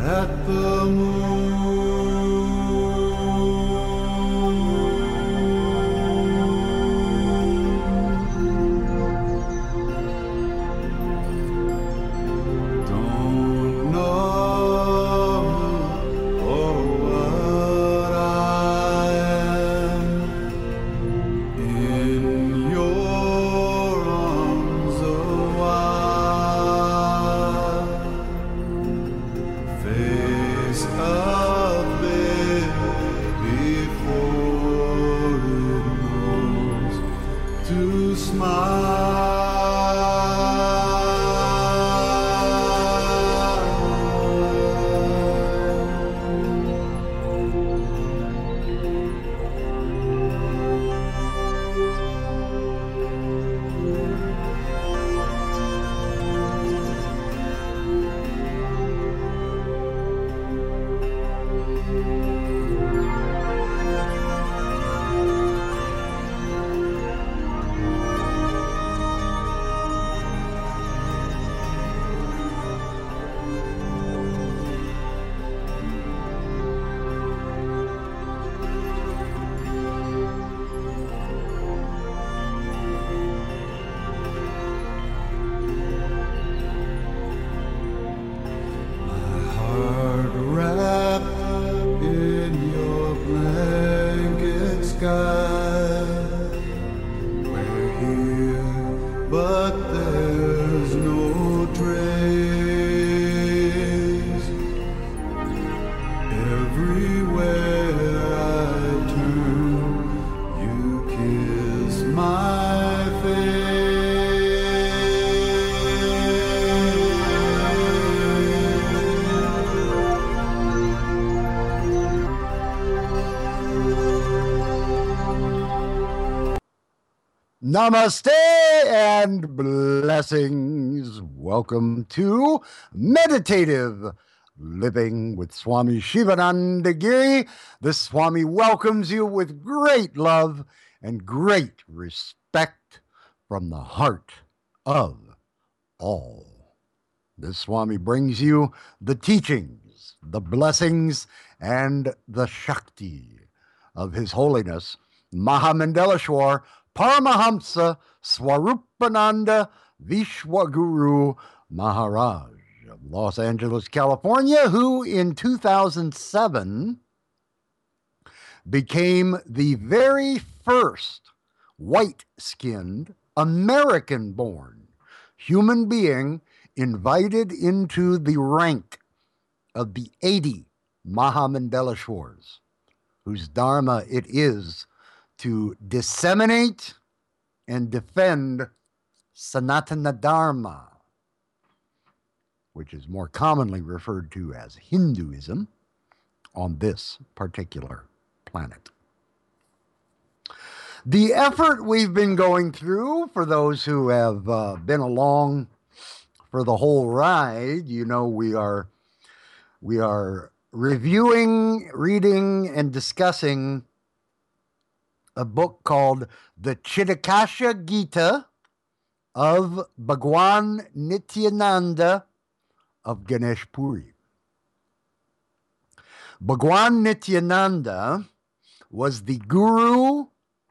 at the moon. Don't know or what I am in your arms a while. Face up before it knows to heart wrapped in your blanket sky. We're here, but there's no trace. Everywhere I turn, you kiss my Namaste and blessings. Welcome to Meditative Living with Swami Shivananda Giri. The Swami welcomes you with great love and great respect from the heart of all. The Swami brings you the teachings, the blessings, and the Shakti of His Holiness Mahamandeleshwar Paramahamsa Swarupananda Vishwaguru Maharaj of Los Angeles, California, who in 2007 became the very first white-skinned, American-born human being invited into the rank of the 80 Mahamandeleshwars, whose dharma it is to disseminate and defend Sanatana Dharma, which is more commonly referred to as Hinduism on this particular planet. The effort we've been going through, for those who have been along for the whole ride, you know we are reviewing, reading, and discussing a book called The Chitakasha Gita of Bhagwan Nityananda of Ganesh Puri. Bhagwan Nityananda was the guru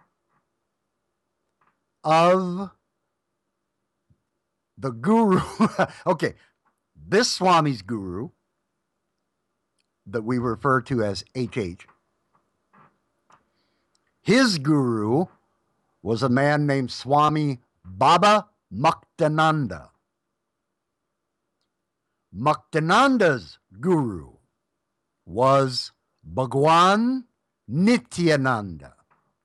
of the guru. Okay, this Swami's guru that we refer to as HH. His guru was a man named Swami Baba Muktananda. Muktananda's guru was Bhagwan Nityananda.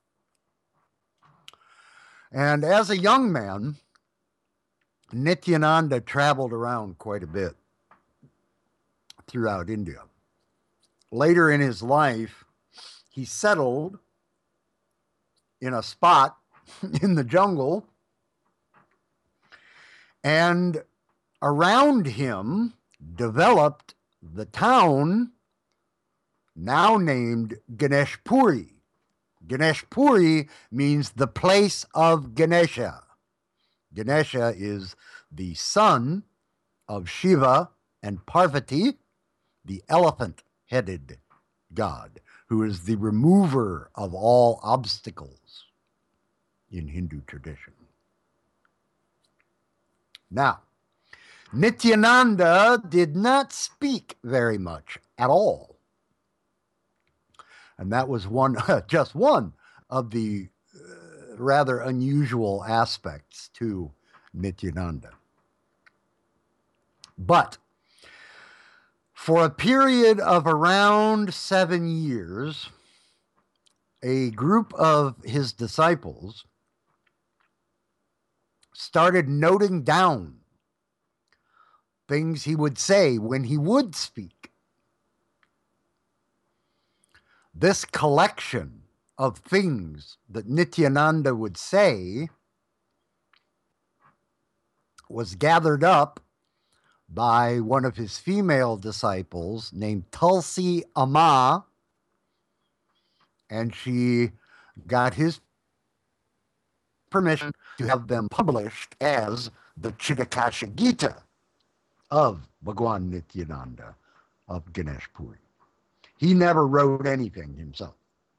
And as a young man, Nityananda traveled around quite a bit throughout India. Later in his life, he settled in a spot in the jungle, and around him developed the town now named Ganesh Puri. Ganesh Puri means the place of Ganesha. Ganesha is the son of Shiva and Parvati, the elephant-headed god, who is the remover of all obstacles in Hindu tradition. Now, Nityananda did not speak very much at all. And that was just one of the rather unusual aspects to Nityananda. But for a period of around 7 years, a group of his disciples started noting down things he would say when he would speak. This collection of things that Nityananda would say was gathered up by one of his female disciples named Tulsi Amma, and she got his permission to have them published as the Chittakasha Gita of Bhagwan Nityananda of Ganesh Puri. He never wrote anything himself.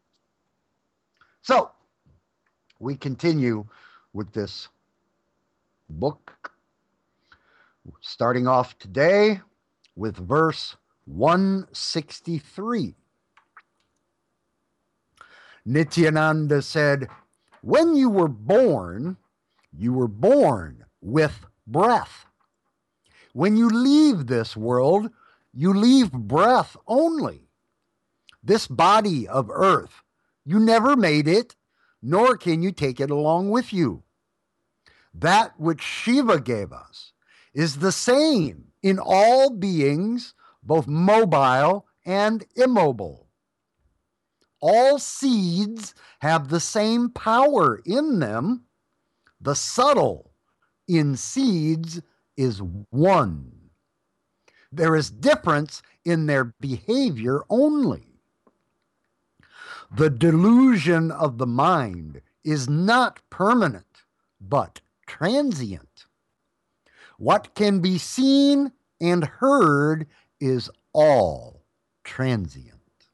So, we continue with this book, starting off today with verse 163. Nityananda said, "When you were born with breath. When you leave this world, you leave breath only. This body of earth, you never made it, nor can you take it along with you. That which Shiva gave us is the same in all beings, both mobile and immobile. All seeds have the same power in them. The subtle in seeds is one. There is difference in their behavior only. The delusion of the mind is not permanent, but transient. What can be seen and heard is all transient."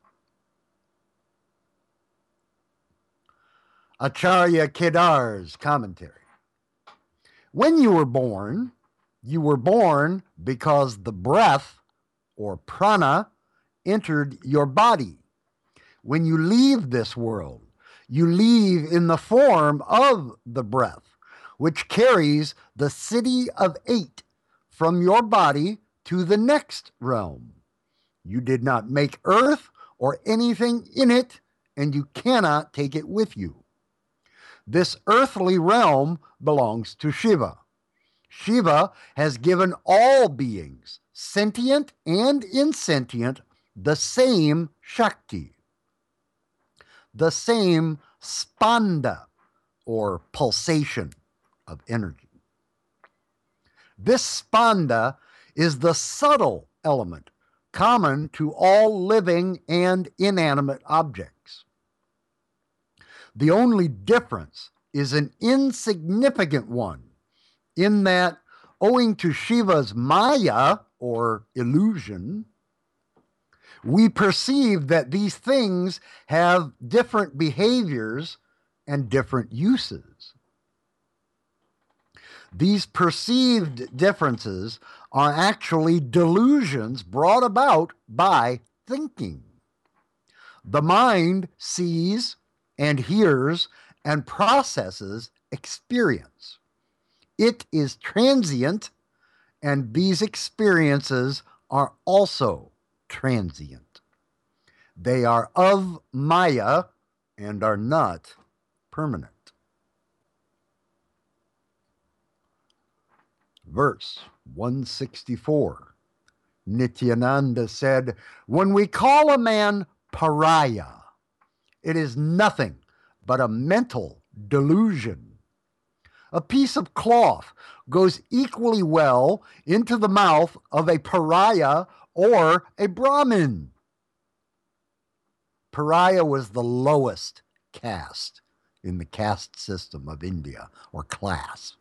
Acharya Kedar's commentary. When you were born because the breath, or prana, entered your body. When you leave this world, you leave in the form of the breath, which carries the city of 8 from your body to the next realm. You did not make earth or anything in it, and you cannot take it with you. This earthly realm belongs to Shiva. Shiva has given all beings, sentient and insentient, the same Shakti, the same spanda, or pulsation of energy. This spanda is the subtle element common to all living and inanimate objects. The only difference is an insignificant one, in that, owing to Shiva's Maya, or illusion, we perceive that these things have different behaviors and different uses. These perceived differences are actually delusions brought about by thinking. The mind sees and hears and processes experience. It is transient, and these experiences are also transient. They are of Maya and are not permanent. Verse 164. Nityananda said, "When we call a man pariah, it is nothing but a mental delusion. A piece of cloth goes equally well into the mouth of a pariah or a Brahmin." Pariah was the lowest caste in the caste system of India, or class.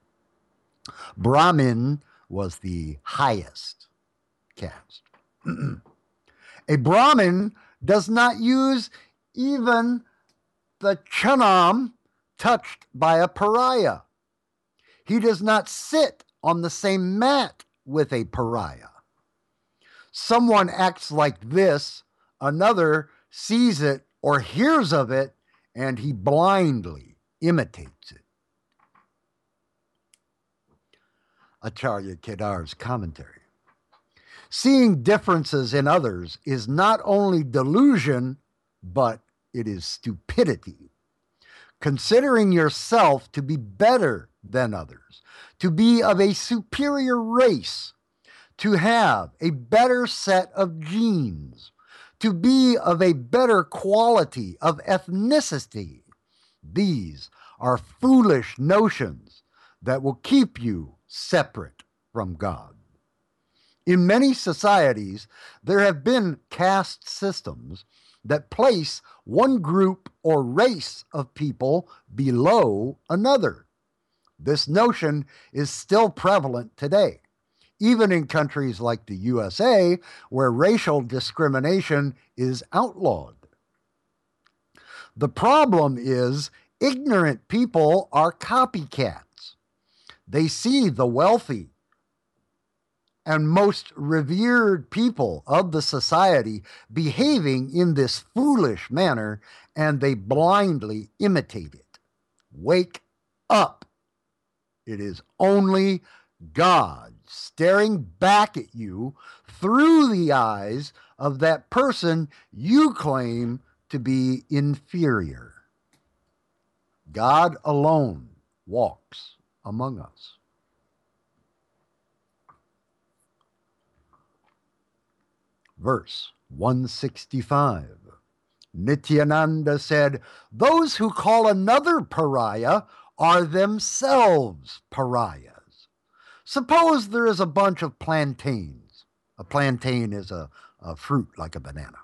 Brahmin was the highest caste. A Brahmin does not use even the chanam touched by a pariah. He does not sit on the same mat with a pariah. Someone acts like this, another sees it or hears of it, and he blindly imitates it. Acharya Kedar's commentary. Seeing differences in others is not only delusion, but it is stupidity. Considering yourself to be better than others, to be of a superior race, to have a better set of genes, to be of a better quality of ethnicity, these are foolish notions that will keep you separate from God. In many societies, there have been caste systems that place one group or race of people below another. This notion is still prevalent today, even in countries like the USA, where racial discrimination is outlawed. The problem is ignorant people are copycats. They see the wealthy and most revered people of the society behaving in this foolish manner, and they blindly imitate it. Wake up. It is only God staring back at you through the eyes of that person you claim to be inferior. God alone walks among us. Verse 165. Nityananda said, "Those who call another pariah are themselves pariahs. Suppose there is a bunch of plantains." A plantain is a fruit like a banana.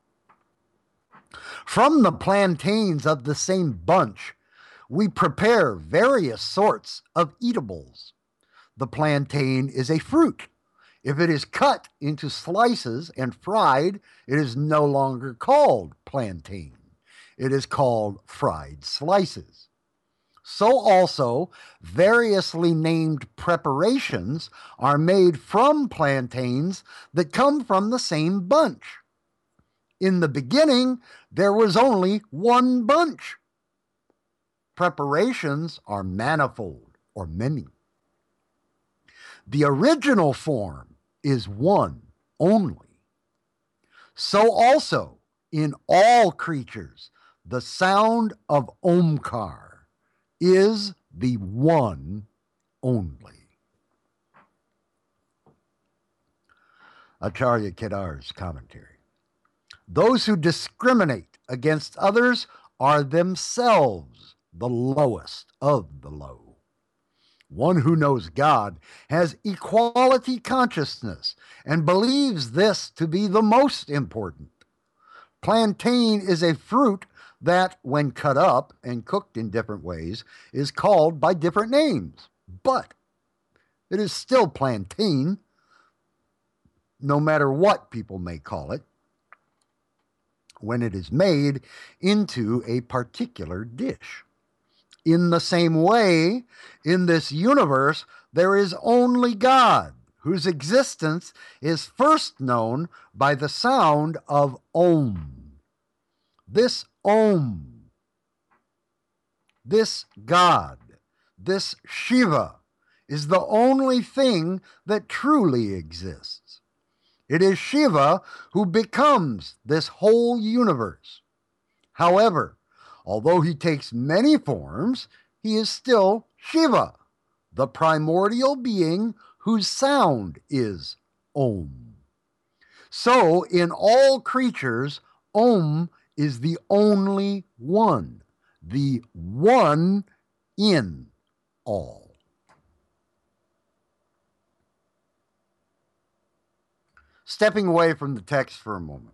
"From the plantains of the same bunch, we prepare various sorts of eatables. The plantain is a fruit. If it is cut into slices and fried, it is no longer called plantain. It is called fried slices. So also, variously named preparations are made from plantains that come from the same bunch. In the beginning, there was only one bunch. Preparations are manifold or many. The original form is one only. So also, in all creatures, the sound of Omkar is the one only." Acharya Kedar's commentary. Those who discriminate against others are themselves the lowest of the low. One who knows God has equality consciousness and believes this to be the most important. Plantain is a fruit that, when cut up and cooked in different ways, is called by different names. But it is still plantain, no matter what people may call it, when it is made into a particular dish. In the same way, in this universe, there is only God, whose existence is first known by the sound of Om. This Om, this God, this Shiva, is the only thing that truly exists. It is Shiva who becomes this whole universe. However, although he takes many forms, he is still Shiva, the primordial being whose sound is Om. So, in all creatures, Om is the only one, the one in all. Stepping away from the text for a moment.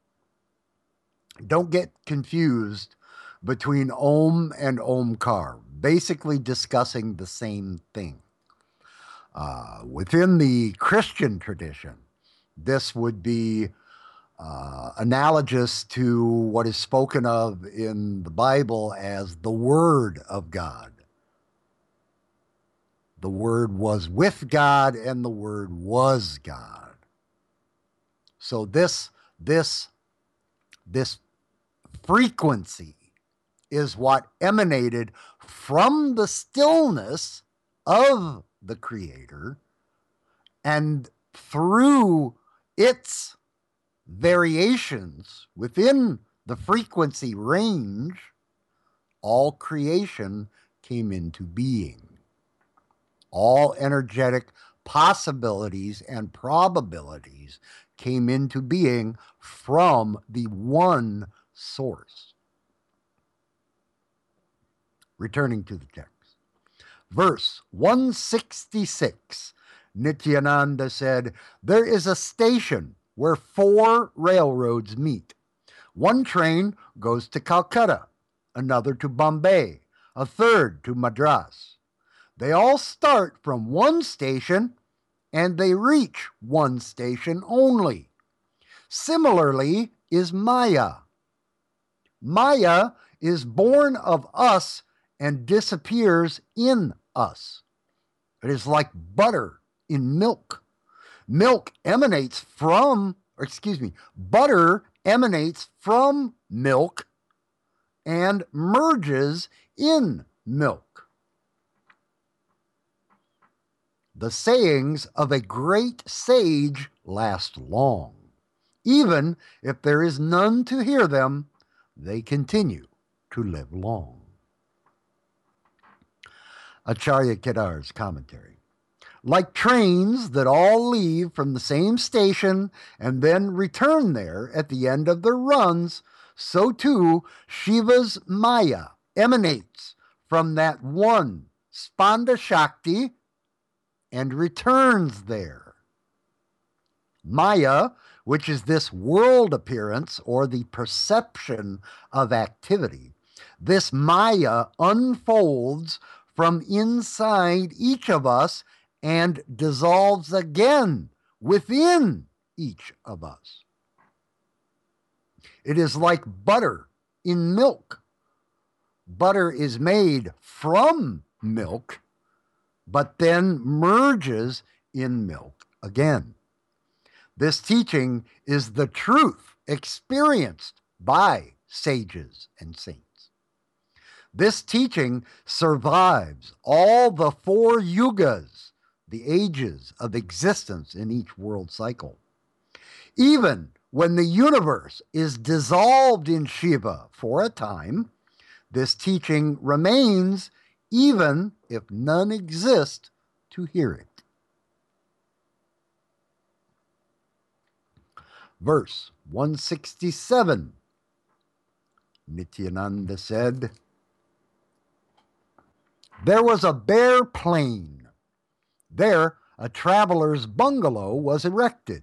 Don't get confused between Om and Omkar, basically discussing the same thing. Within the Christian tradition, this would be analogous to what is spoken of in the Bible as the Word of God. The Word was with God, and the Word was God. So this frequency is what emanated from the stillness of the Creator, and through its variations within the frequency range, all creation came into being. All energetic possibilities and probabilities came into being from the one source. Returning to the text. Verse 166, Nityananda said, "There is a station where 4 railroads meet. One train goes to Calcutta, another to Bombay, a third to Madras. They all start from one station and they reach one station only. Similarly is Maya. Maya is born of us and disappears in us. It is like butter in milk. Butter emanates from milk and merges in milk. The sayings of a great sage last long. Even if there is none to hear them, they continue to live long." Acharya Kedar's commentary. Like trains that all leave from the same station and then return there at the end of their runs, so too Shiva's Maya emanates from that one Spanda Shakti and returns there. Maya, which is this world appearance or the perception of activity, this Maya unfolds from inside each of us and dissolves again within each of us. It is like butter in milk. Butter is made from milk, but then merges in milk again. This teaching is the truth experienced by sages and saints. This teaching survives all the 4 yugas, the ages of existence in each world cycle. Even when the universe is dissolved in Shiva for a time, this teaching remains even if none exist to hear it. Verse 167, Nityananda said, "There was a bare plain. There a traveler's bungalow was erected.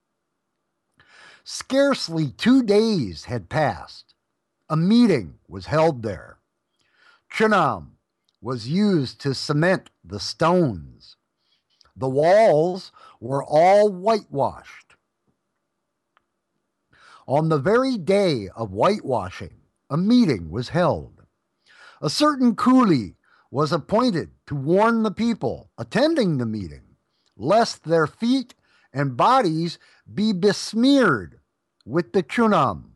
Scarcely 2 days had passed. A meeting was held there. Chunam was used to cement the stones. The walls were all whitewashed. On the very day of whitewashing, a meeting was held. A certain coolie was appointed to warn the people attending the meeting, lest their feet and bodies be besmeared with the chunam.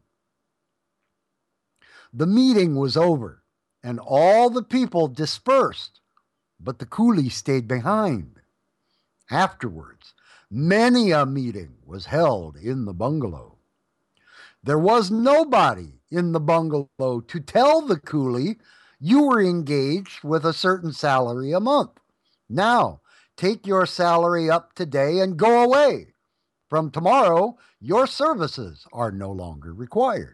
The meeting was over, and all the people dispersed, but the coolie stayed behind. Afterwards, many a meeting was held in the bungalow. There was nobody in the bungalow to tell the coolie, you were engaged with a certain salary a month. Now, take your salary up today and go away. From tomorrow, your services are no longer required.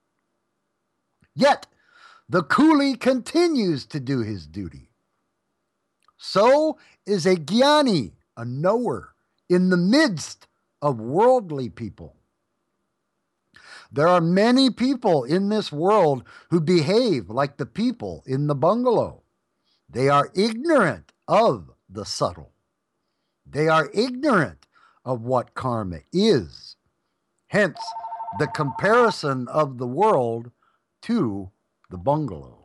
Yet, the coolie continues to do his duty. So is a jnani, a knower, in the midst of worldly people. There are many people in this world who behave like the people in the bungalow. They are ignorant of the subtle. They are ignorant of what karma is. Hence, the comparison of the world to the bungalow.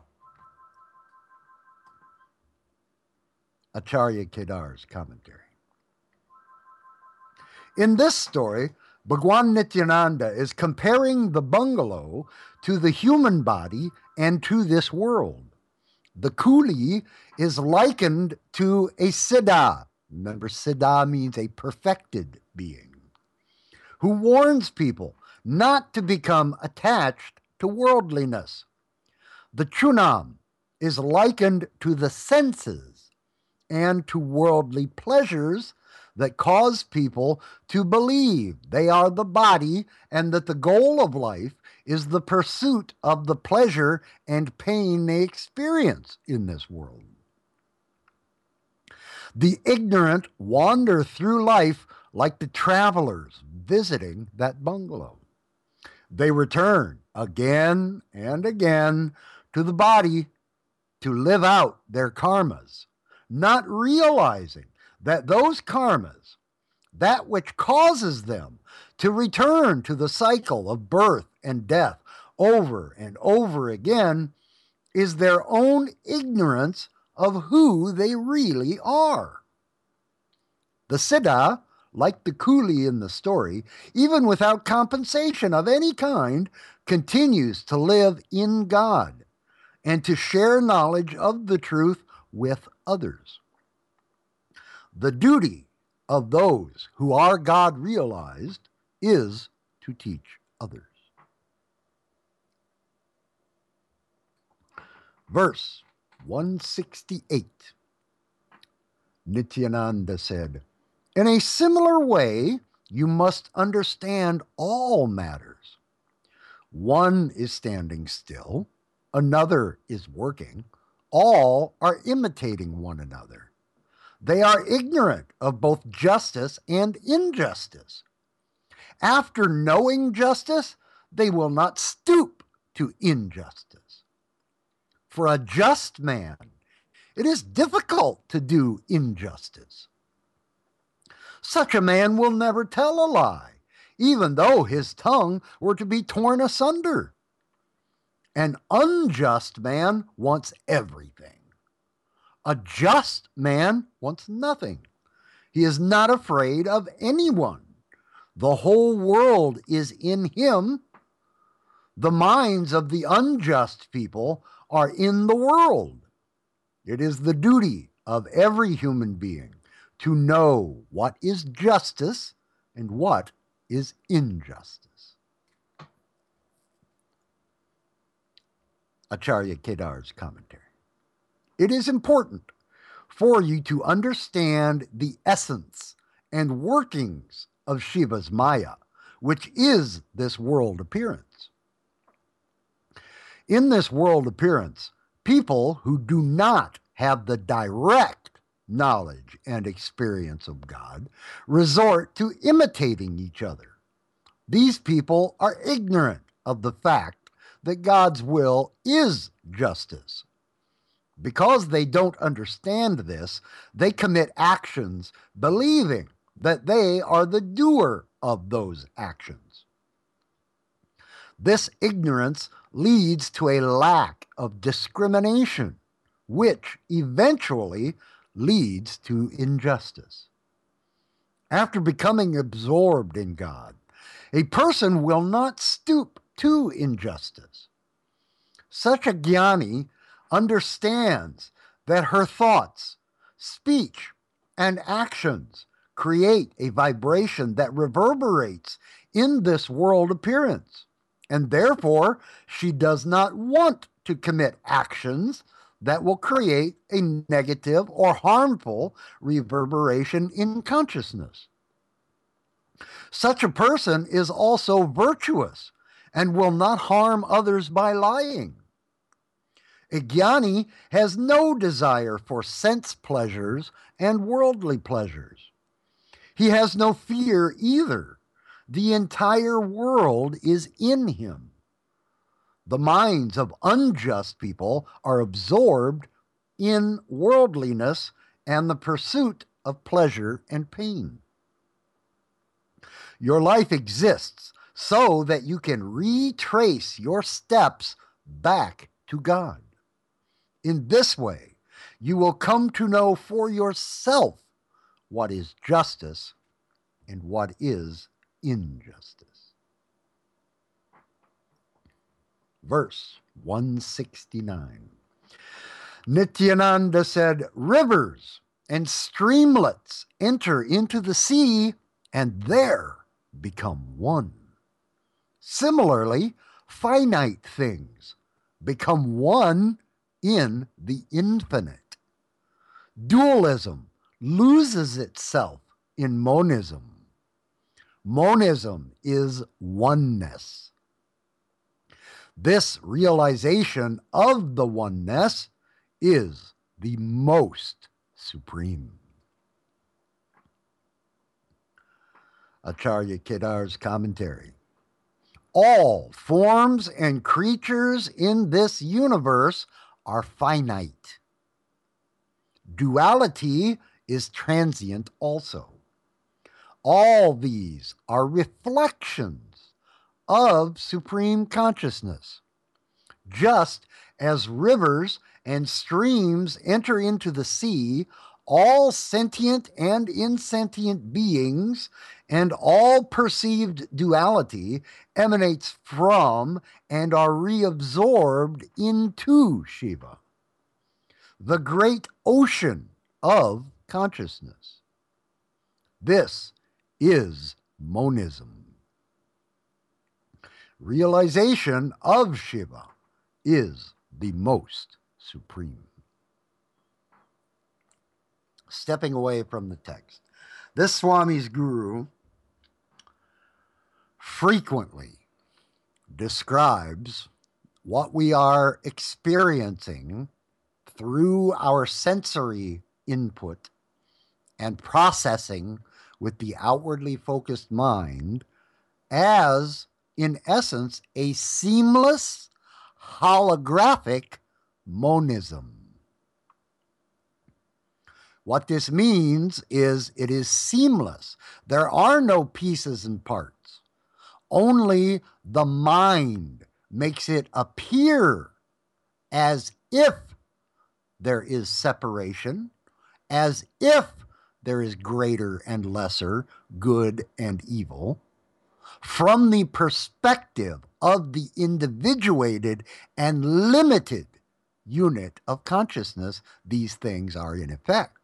Acharya Kedar's commentary. In this story, Bhagwan Nityananda is comparing the bungalow to the human body and to this world. The coolie is likened to a siddha. Remember, siddha means a perfected being, who warns people not to become attached to worldliness. The chunam is likened to the senses and to worldly pleasures that cause people to believe they are the body and that the goal of life is the pursuit of the pleasure and pain they experience in this world. The ignorant wander through life like the travelers visiting that bungalow. They return again and again to the body to live out their karmas, not realizing that those karmas, that which causes them to return to the cycle of birth and death over and over again, is their own ignorance of who they really are. The siddha, like the coolie in the story, even without compensation of any kind, continues to live in God and to share knowledge of the truth with others. The duty of those who are God realized is to teach others. Verse 168. Nityananda said, "In a similar way, you must understand all matters. One is standing still, another is working, all are imitating one another. They are ignorant of both justice and injustice. After knowing justice, they will not stoop to injustice. For a just man, it is difficult to do injustice. Such a man will never tell a lie, even though his tongue were to be torn asunder. An unjust man wants everything. A just man wants nothing. He is not afraid of anyone. The whole world is in him. The minds of the unjust people are in the world. It is the duty of every human being to know what is justice and what is injustice." Acharya Kedar's commentary. It is important for you to understand the essence and workings of Shiva's Maya, which is this world appearance. In this world appearance, people who do not have the direct knowledge and experience of God resort to imitating each other. These people are ignorant of the fact that God's will is justice. Because they don't understand this, they commit actions believing that they are the doer of those actions. This ignorance leads to a lack of discrimination, which eventually leads to injustice. After becoming absorbed in God, a person will not stoop to injustice. Such a jnani understands that her thoughts, speech, and actions create a vibration that reverberates in this world appearance, and therefore she does not want to commit actions that will create a negative or harmful reverberation in consciousness. Such a person is also virtuous and will not harm others by lying. A jnani has no desire for sense pleasures and worldly pleasures. He has no fear either. The entire world is in him. The minds of unjust people are absorbed in worldliness and the pursuit of pleasure and pain. Your life exists so that you can retrace your steps back to God. In this way, you will come to know for yourself what is justice and what is injustice. Verse 169. Nityananda said, rivers and streamlets enter into the sea and there become one. Similarly, finite things become one in the infinite. Dualism loses itself in monism. Monism is oneness. This realization of the oneness is the most supreme. Acharya Kedar's commentary. All forms and creatures in this universe are finite. Duality is transient also. All these are reflections of supreme consciousness. Just as rivers and streams enter into the sea, all sentient and insentient beings and all perceived duality emanates from and are reabsorbed into Shiva, the great ocean of consciousness. This is monism. Realization of Shiva is the most supreme. Stepping away from the text, this Swami's guru frequently describes what we are experiencing through our sensory input and processing with the outwardly focused mind as, in essence, a seamless, holographic monism. What this means is it is seamless. There are no pieces and parts. Only the mind makes it appear as if there is separation, as if there is greater and lesser, good and evil. From the perspective of the individuated and limited unit of consciousness, these things are in effect.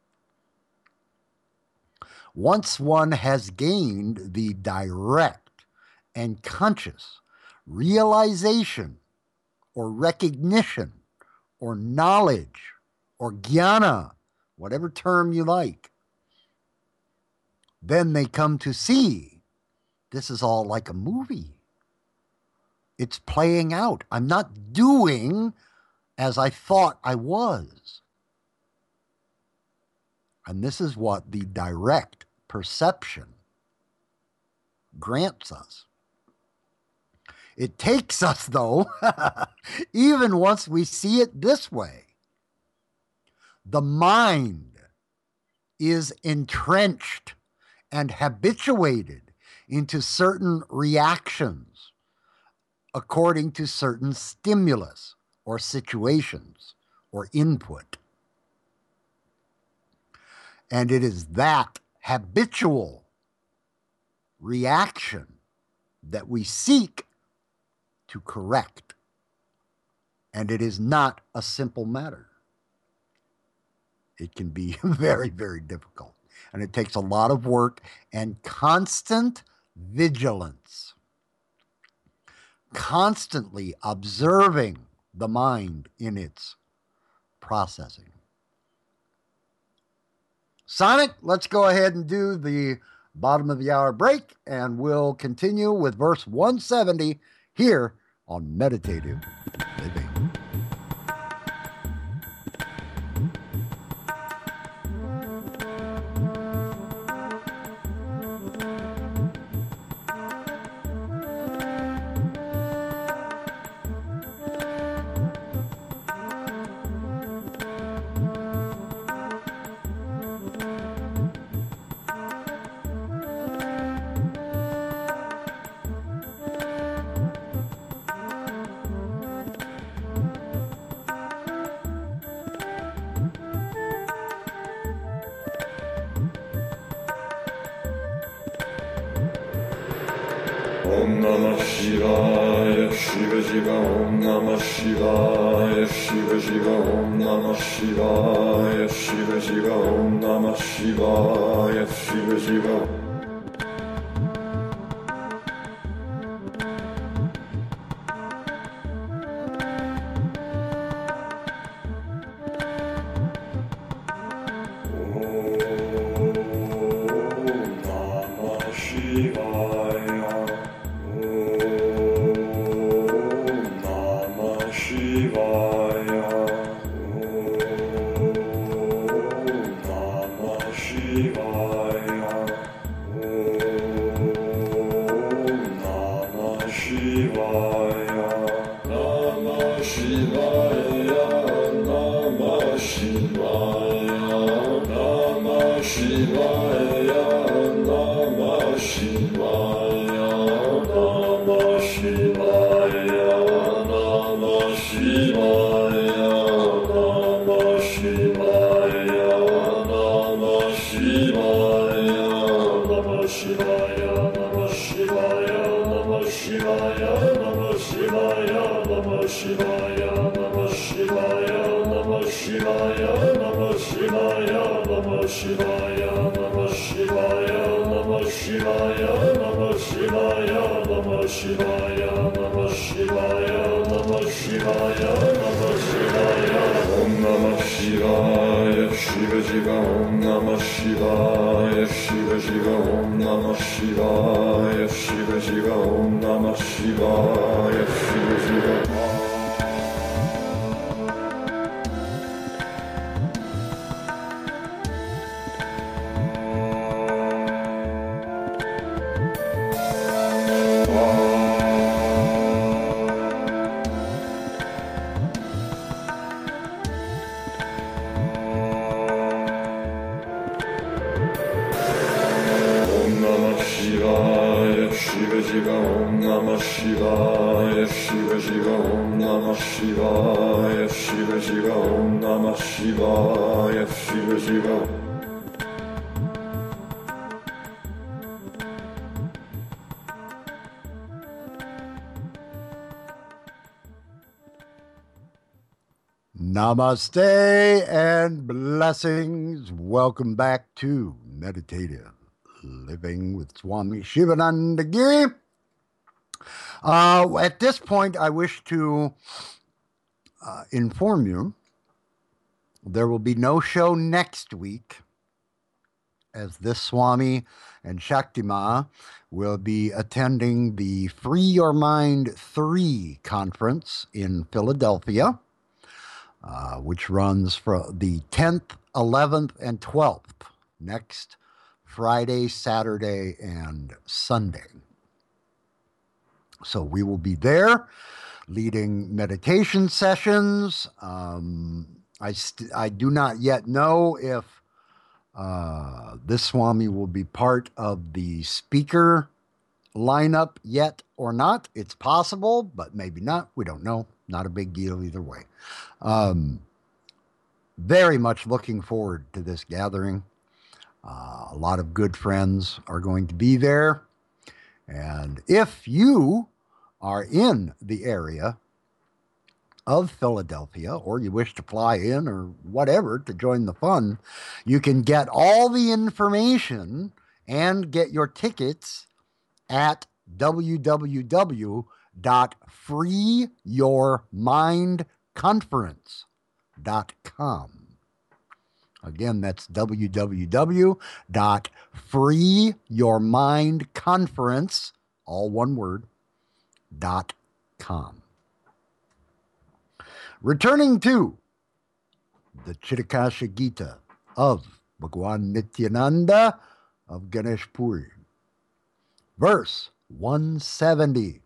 Once one has gained the direct and conscious realization or recognition or knowledge or jnana, whatever term you like, then they come to see this is all like a movie. It's playing out. I'm not doing as I thought I was. And this is what the direct perception grants us. It takes us, though, even once we see it this way. The mind is entrenched and habituated into certain reactions according to certain stimulus or situations or input. And it is that habitual reaction that we seek to correct. And it is not a simple matter. It can be very, very difficult. And it takes a lot of work and constant vigilance. Constantly observing the mind in its processing. Sonic, let's go ahead and do the bottom of the hour break, and we'll continue with verse 170 here on Meditative Living. Om Namah Shivaya, Shiva Shiva, Om Namah Shivaya, Shiva Shiva, Om Namah Shivaya, Shiva Shiva, Om Namah Shivaya, Shiva Shiva. Namaste and blessings. Welcome back to Meditative Living with Swami Shivananda Giri. At this point, I wish to inform you there will be no show next week, as this Swami and Shaktima will be attending the Free Your Mind 3 conference in Philadelphia, which runs from the 10th, 11th, and 12th, next Friday, Saturday, and Sunday. So we will be there leading meditation sessions. I do not yet know if this Swami will be part of the speaker lineup yet or not. It's possible, but maybe not. We don't know. Not a big deal either way. Very much looking forward to this gathering. A lot of good friends are going to be there. And if you are in the area of Philadelphia, or you wish to fly in or whatever to join the fun, you can get all the information and get your tickets at www.freeyourmindconference.com. Again, that's www.freeyourmindconference, all one word, .com. Returning to the Chitakasha Gita of Bhagwan Nityananda of Ganesh Puri. Verse 170.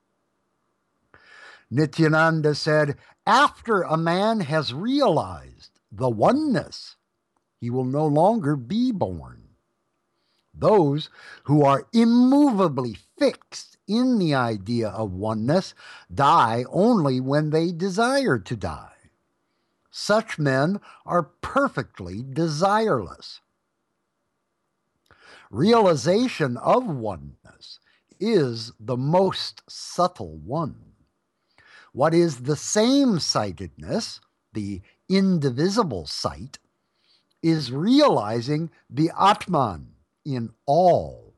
Nityananda said, after a man has realized the oneness, he will no longer be born. Those who are immovably fixed in the idea of oneness die only when they desire to die. Such men are perfectly desireless. Realization of oneness is the most subtle one. What is the same-sightedness, the indivisible sight, is realizing the Atman in all.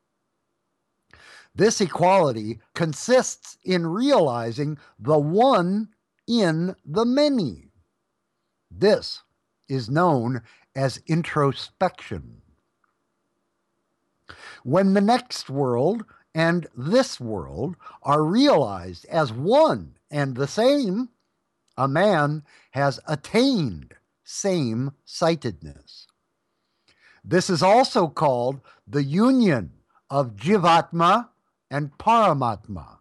This equality consists in realizing the one in the many. This is known as introspection. When the next world and this world are realized as one and the same, a man has attained same-sightedness. This is also called the union of Jivatma and Paramatma.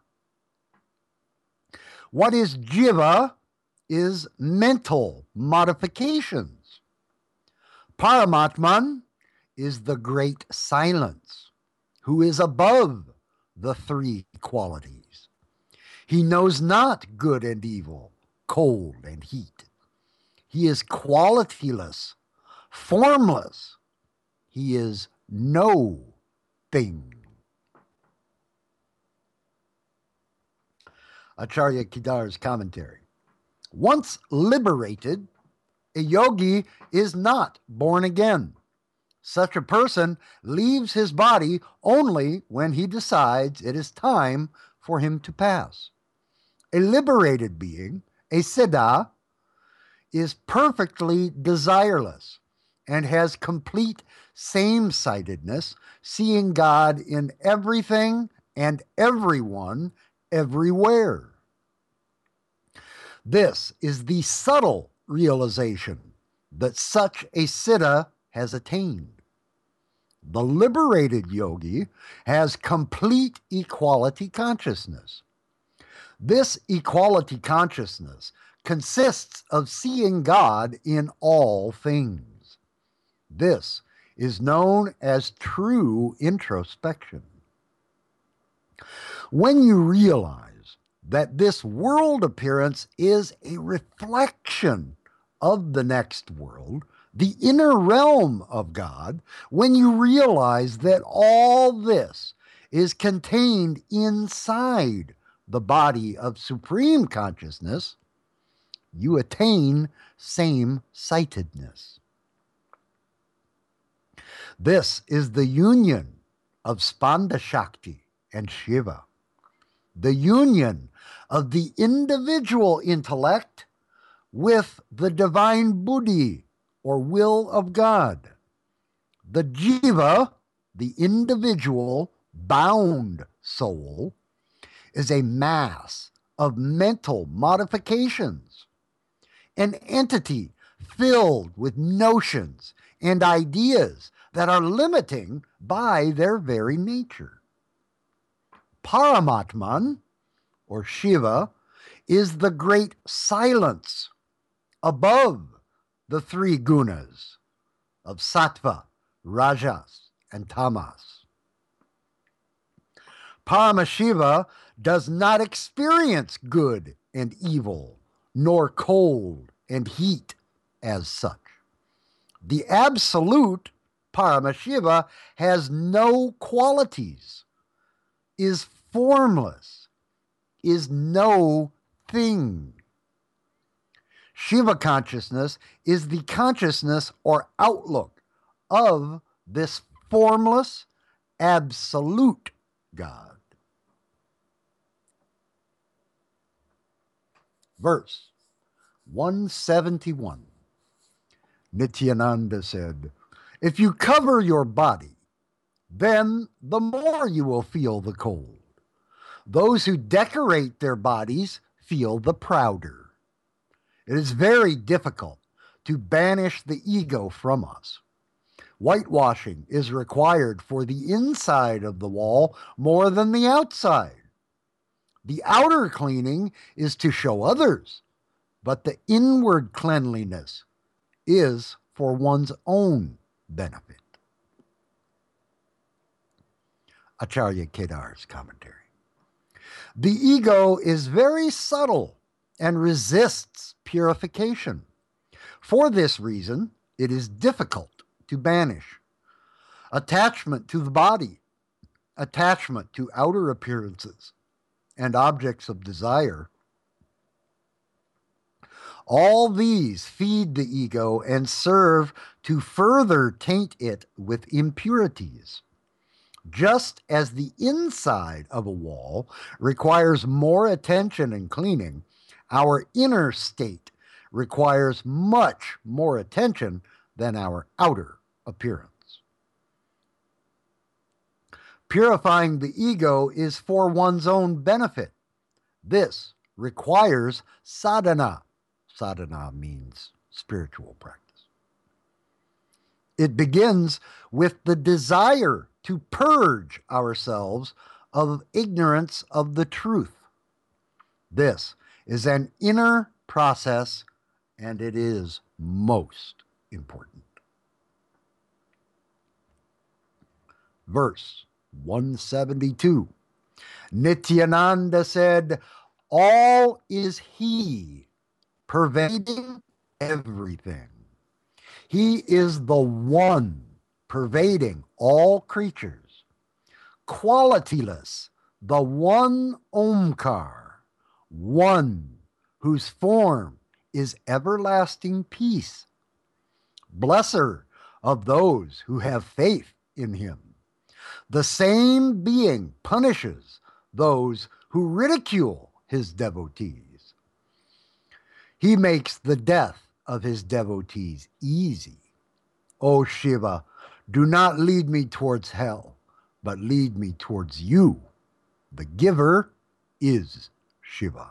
What is Jiva is mental modifications. Paramatman is the great silence, who is above the three qualities. He knows not good and evil, cold and heat. He is qualityless, formless. He is no thing. Acharya Kedar's commentary. Once liberated, a yogi is not born again. Such a person leaves his body only when he decides it is time for him to pass. A liberated being, a siddha, is perfectly desireless and has complete same-sightedness, seeing God in everything and everyone, everywhere. This is the subtle realization that such a siddha has attained. The liberated yogi has complete equality consciousness. This equality consciousness consists of seeing God in all things. This is known as true introspection. When you realize that this world appearance is a reflection of the next world, the inner realm of God, when you realize that all this is contained inside the body of supreme consciousness, you attain same-sightedness. This is the union of Spanda Shakti and Shiva, the union of the individual intellect with the divine buddhi, or will of God. The jiva, the individual bound soul, is a mass of mental modifications, an entity filled with notions and ideas that are limiting by their very nature. Paramatman, or Shiva, is the great silence above the three gunas of sattva, rajas, and tamas. Paramashiva does not experience good and evil, nor cold and heat as such. The absolute Paramashiva has no qualities, is formless, is no thing. Shiva consciousness is the consciousness or outlook of this formless, absolute God. Verse 171. Nityananda said, "If you cover your body, then the more you will feel the cold. Those who decorate their bodies feel the prouder. It is very difficult to banish the ego from us. Whitewashing is required for the inside of the wall more than the outside. The outer cleaning is to show others, but the inward cleanliness is for one's own benefit." Acharya Kedar's commentary. The ego is very subtle and resists purification. For this reason, it is difficult to banish. Attachment to the body, attachment to outer appearances and objects of desire, all these feed the ego and serve to further taint it with impurities. Just as the inside of a wall requires more attention and cleaning, our inner state requires much more attention than our outer appearance. Purifying the ego is for one's own benefit. This requires sadhana. Sadhana means spiritual practice. It begins with the desire to purge ourselves of ignorance of the truth. This is an inner process, and it is most important. Verse 172. Nityananda said, "All is He, pervading everything. He is the one pervading all creatures, qualityless, the one Omkar, one whose form is everlasting peace. Blesser of those who have faith in Him. The same being punishes those who ridicule His devotees. He makes the death of His devotees easy. O Shiva, do not lead me towards hell, but lead me towards you. The giver is Shiva."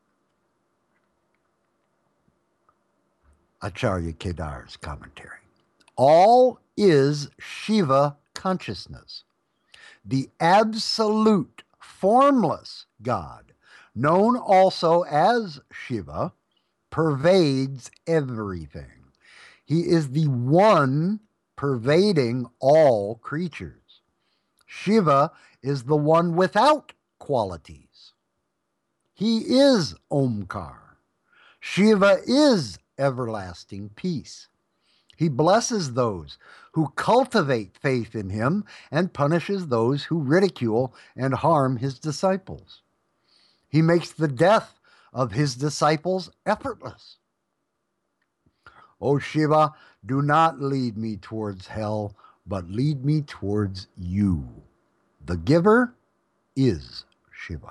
Acharya Kedar's commentary. All is Shiva consciousness. The absolute, formless God, known also as Shiva, pervades everything. He is the one pervading all creatures. Shiva is the one without qualities. He is Omkar. Shiva is everlasting peace. He blesses those who cultivate faith in Him and punishes those who ridicule and harm His disciples. He makes the death of His disciples effortless. O Shiva, do not lead me towards hell, but lead me towards you. The giver is Shiva.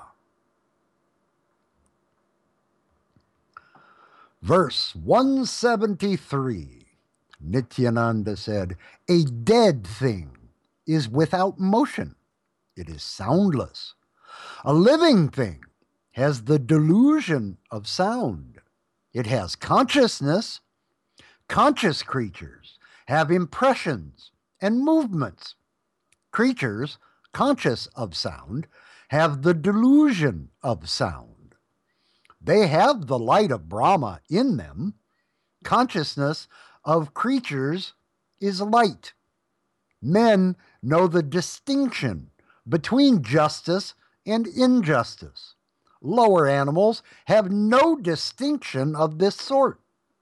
Verse 173. Nityananda said, "A dead thing is without motion. It is soundless. A living thing has the delusion of sound. It has consciousness. Conscious creatures have impressions and movements. Creatures conscious of sound have the delusion of sound. They have the light of Brahma in them. Consciousness of creatures is light. Men know the distinction between justice and injustice. Lower animals have no distinction of this sort.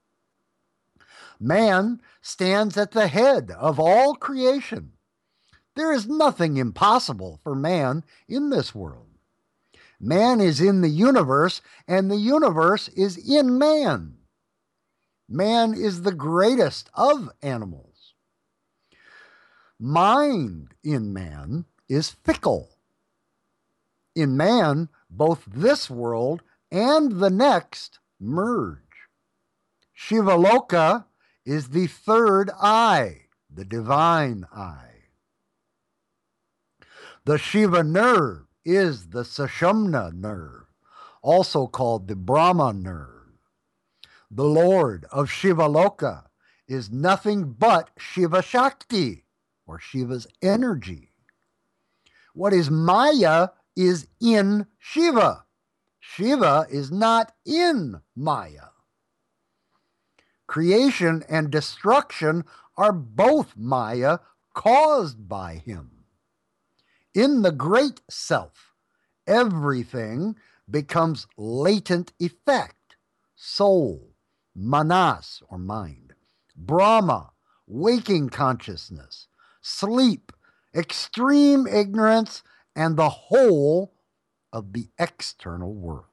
Man stands at the head of all creation. There is nothing impossible for man in this world. Man is in the universe, and the universe is in man. Man is the greatest of animals. Mind in man is fickle. In man, both this world and the next merge. Shivaloka is the third eye, the divine eye. The Shiva nerve is the Sushumna nerve, also called the Brahma nerve. The Lord of Shivaloka is nothing but Shiva Shakti, or Shiva's energy. What is Maya is in Shiva. Shiva is not in Maya. Creation and destruction are both Maya caused by him. In the great self, everything becomes latent effect, soul, manas or mind, Brahma, waking consciousness, sleep, extreme ignorance, and the whole of the external world.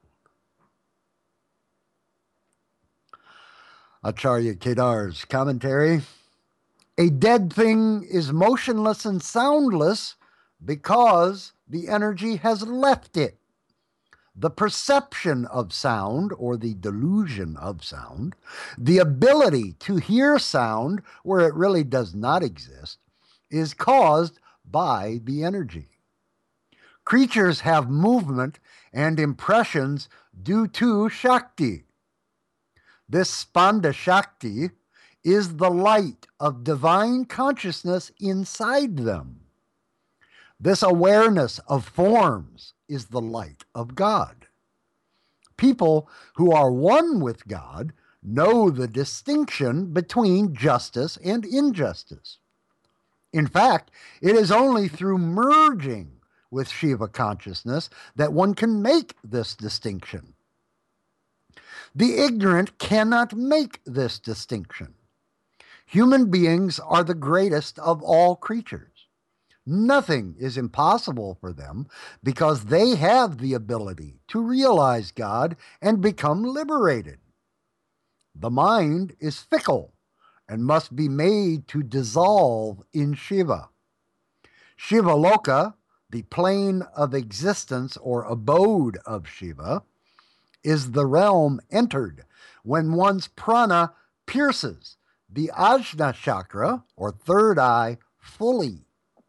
Acharya Kedar's commentary: a dead thing is motionless and soundless because the energy has left it. The perception of sound, or the delusion of sound, the ability to hear sound where it really does not exist, is caused by the energy. Creatures have movement and impressions due to Shakti. This Spanda Shakti is the light of divine consciousness inside them. This awareness of forms is the light of God. People who are one with God know the distinction between justice and injustice. In fact, it is only through merging with Shiva consciousness that one can make this distinction. The ignorant cannot make this distinction. Human beings are the greatest of all creatures. Nothing is impossible for them because they have the ability to realize God and become liberated. The mind is fickle and must be made to dissolve in Shiva. Shiva Loka, the plane of existence or abode of Shiva, is the realm entered when one's prana pierces the Ajna chakra, or third eye, fully.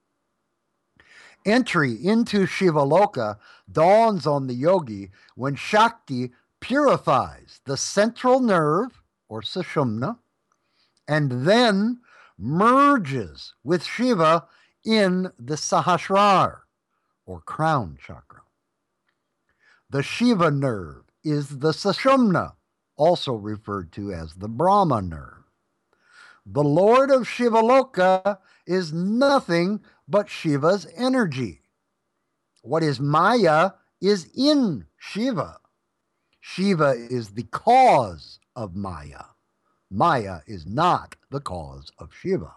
Entry into Shiva Loka dawns on the yogi when Shakti purifies the central nerve, or Sushumna, and then merges with Shiva in the Sahasrara, or crown chakra. The Shiva nerve is the Sushumna, also referred to as the Brahma nerve. The Lord of Shiva Loka is nothing but Shiva's energy. What is Maya is in Shiva. Shiva is the cause of Maya. Maya is not the cause of Shiva.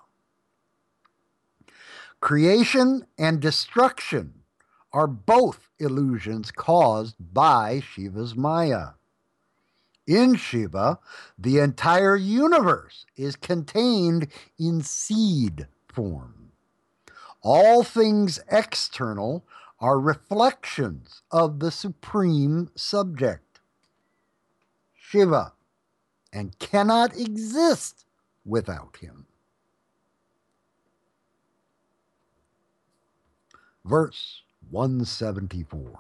Creation and destruction are both illusions caused by Shiva's Maya. In Shiva, the entire universe is contained in seed form. All things external are reflections of the supreme subject, Shiva, and cannot exist without him. Verse 174.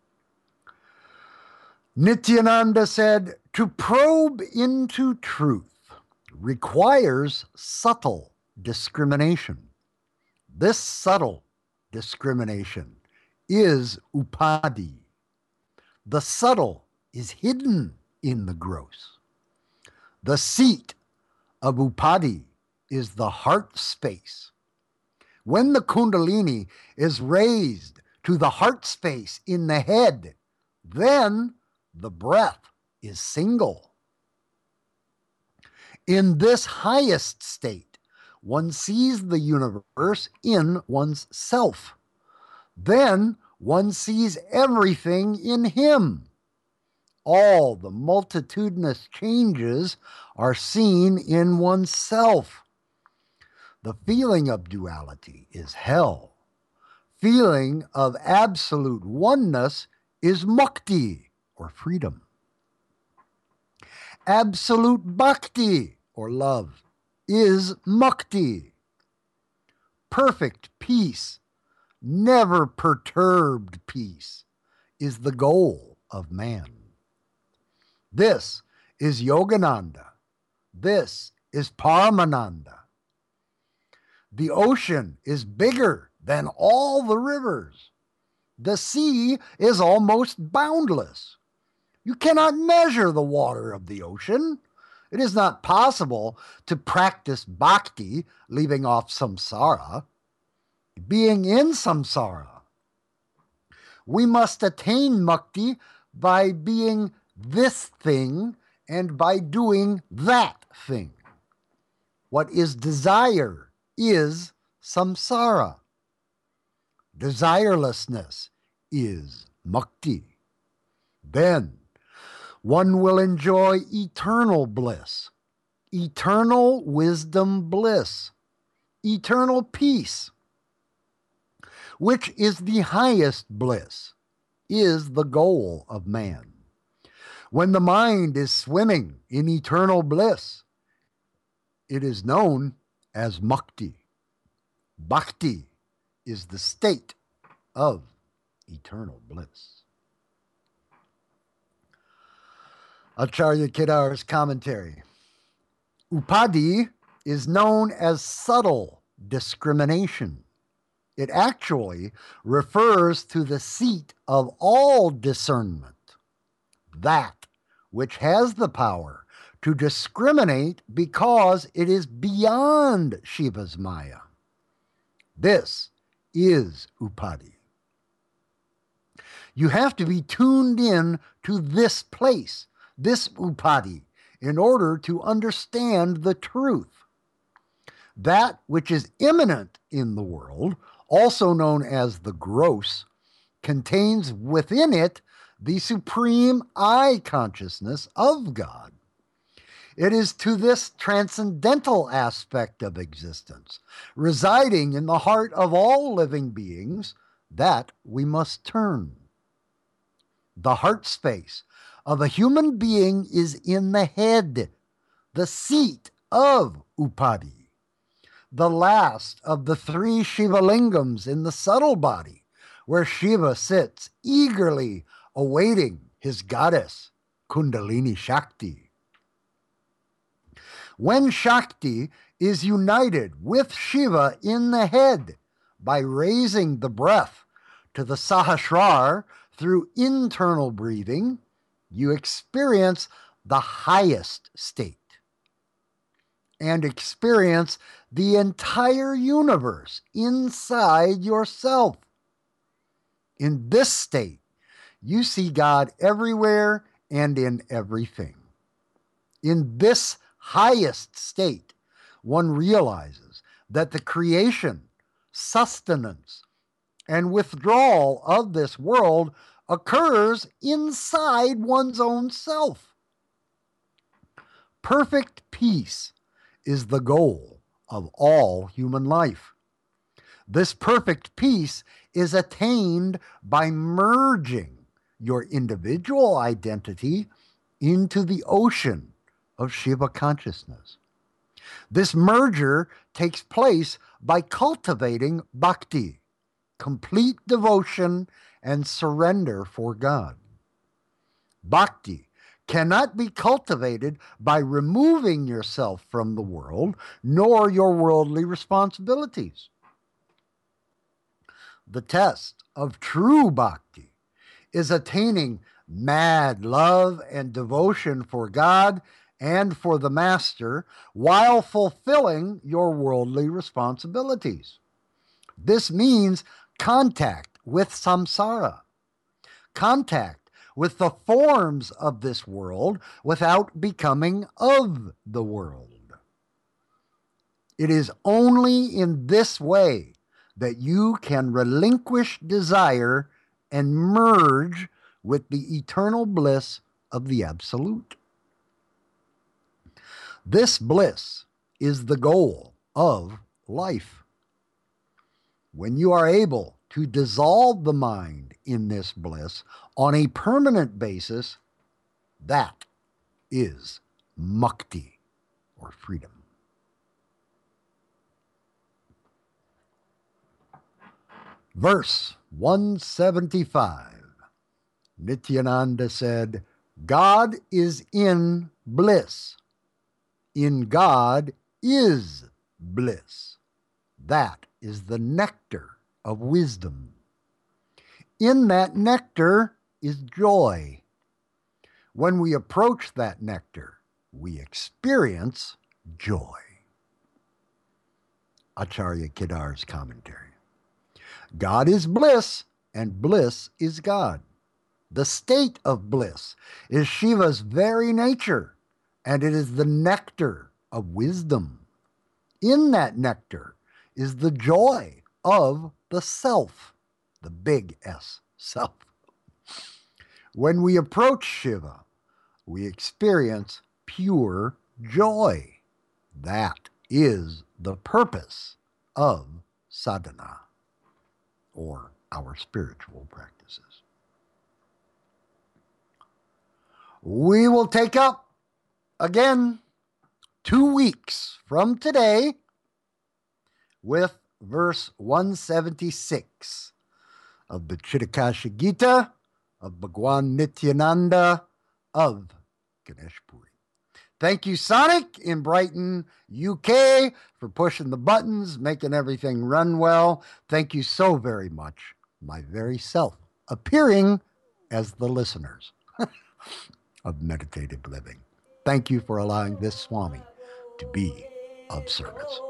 Nityananda said, to probe into truth requires subtle discrimination. This subtle discrimination is upadi. The subtle is hidden in the gross. The seat of upadi is the heart space. When the kundalini is raised to the heart space in the head, then the breath is single. In this highest state, one sees the universe in one's self. Then one sees everything in him. All the multitudinous changes are seen in oneself. The feeling of duality is hell. Feeling of absolute oneness is mukti, or freedom. Absolute bhakti, or love, is mukti. Perfect peace, never perturbed peace, is the goal of man. This is Yogananda. This is Paramananda. The ocean is bigger than all the rivers. The sea is almost boundless. You cannot measure the water of the ocean. It is not possible to practice bhakti leaving off samsara, being in samsara. We must attain mukti by being this thing and by doing that thing. What is desire is samsara. desirelessness is mukti. Then one will enjoy eternal bliss, eternal wisdom bliss, eternal peace, which is the highest bliss, is the goal of man. When the mind is swimming in eternal bliss, it is known as mukti. Bhakti is the state of eternal bliss. Acharya Kedar's commentary. Upadi is known as subtle discrimination. It actually refers to the seat of all discernment, that which has the power to discriminate because it is beyond Shiva's Maya. This is Upadi. You have to be tuned in to this place, this Upadi, in order to understand the truth. That which is immanent in the world, also known as the gross, contains within it the supreme I consciousness of God. It is to this transcendental aspect of existence, residing in the heart of all living beings, that we must turn. The heart space of a human being is in the head, the seat of Upadi, the last of the three Shiva lingams in the subtle body, where Shiva sits eagerly awaiting his goddess, Kundalini Shakti. When Shakti is united with Shiva in the head by raising the breath to the Sahasrar through internal breathing, you experience the highest state and experience the entire universe inside yourself. In this state, you see God everywhere and in everything. In this highest state, one realizes that the creation, sustenance, and withdrawal of this world occurs inside one's own self. Perfect peace is the goal of all human life. This perfect peace is attained by merging your individual identity into the ocean of Shiva consciousness. This merger takes place by cultivating bhakti, complete devotion and surrender for God. Bhakti cannot be cultivated by removing yourself from the world, nor your worldly responsibilities. The test of true bhakti is attaining mad love and devotion for God and for the Master while fulfilling your worldly responsibilities. This means contact with samsara, contact with the forms of this world without becoming of the world. It is only in this way that you can relinquish desire and merge with the eternal bliss of the Absolute. This bliss is the goal of life. When you are able to dissolve the mind in this bliss on a permanent basis, that is mukti, or freedom. Verse 175. Nityananda said, God is in bliss. In God is bliss. That is the nectar of wisdom. In that nectar is joy. When we approach that nectar, we experience joy. Acharya Kedar's commentary. God is bliss, and bliss is God. The state of bliss is Shiva's very nature, and it is the nectar of wisdom. In that nectar is the joy of the self. the big S, self. When we approach Shiva, we experience pure joy. That is the purpose of sadhana, or our spiritual practices. We will take up again 2 weeks from today with verse 176 of the Chitakasha Gita of Bhagwan Nityananda of Ganesh Puri. Thank you, Sonic in Brighton, UK, for pushing the buttons, making everything run well. Thank you so very much, my very self, appearing as the listeners of Meditative Living. Thank you for allowing this Swami to be of service.